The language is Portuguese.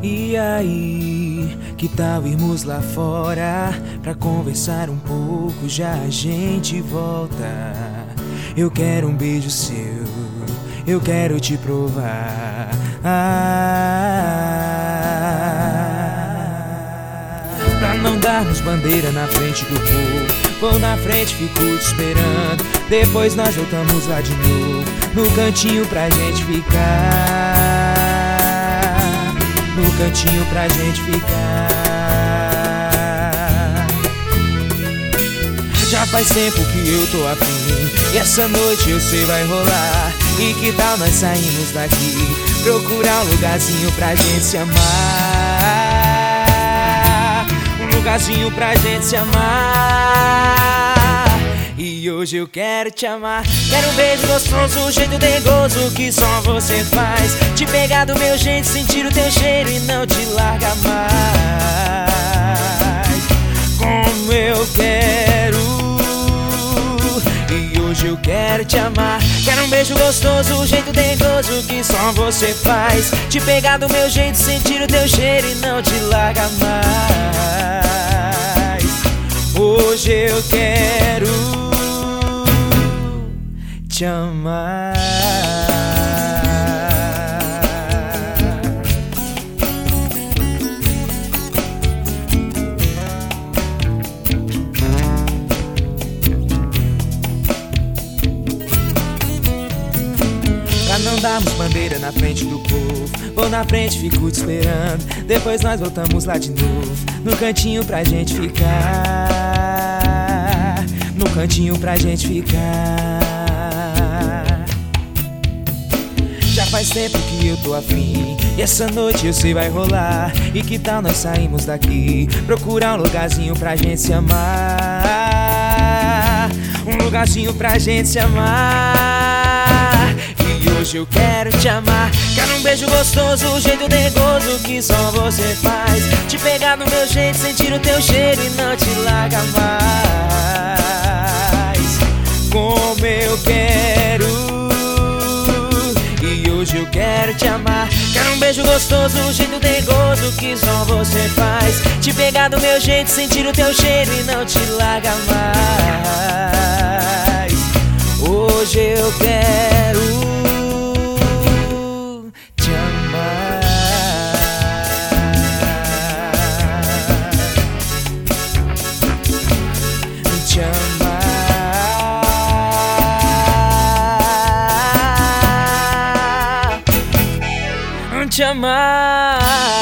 E aí, que tal irmos lá fora pra conversar um pouco? Já a gente volta. Eu quero um beijo seu, eu quero te provar. Pra não darmos bandeira na frente do povo, vou na frente, fico te esperando. Depois nós voltamos lá de novo, no cantinho pra gente ficar, no cantinho pra gente ficar. Já faz tempo que eu tô afim, e essa noite eu sei vai rolar. E que tal nós sairmos daqui, procurar um lugarzinho pra gente se amar, um lugarzinho pra gente se amar. E hoje eu quero te amar, quero um beijo gostoso, um jeito dengoso que só você faz. Te pegar do meu jeito, sentir o teu cheiro e não te largar mais. Como eu quero. E hoje eu quero te amar, quero um beijo gostoso, um jeito dengoso que só você faz. Te pegar do meu jeito, sentir o teu cheiro e não te largar mais. Hoje eu quero te amar. Pra não darmos bandeira na frente do povo, vou na frente, fico te esperando. Depois nós voltamos lá de novo, no cantinho pra gente ficar, no cantinho pra gente ficar. Já faz tempo que eu tô afim, e essa noite eu sei vai rolar. E que tal nós sairmos daqui, procurar um lugarzinho pra gente se amar, um lugarzinho pra gente se amar. E hoje eu quero te amar, quero um beijo gostoso, um jeito dengoso que só você faz. Te pegar no meu jeito, sentir o teu cheiro e não te largar mais. Como eu quero. E hoje eu quero te amar, quero um beijo gostoso, um jeito dengoso que só você faz. Te pegar do meu jeito, sentir o teu cheiro e não te largar mais. Hoje eu quero te amar. Te amar. Te amar.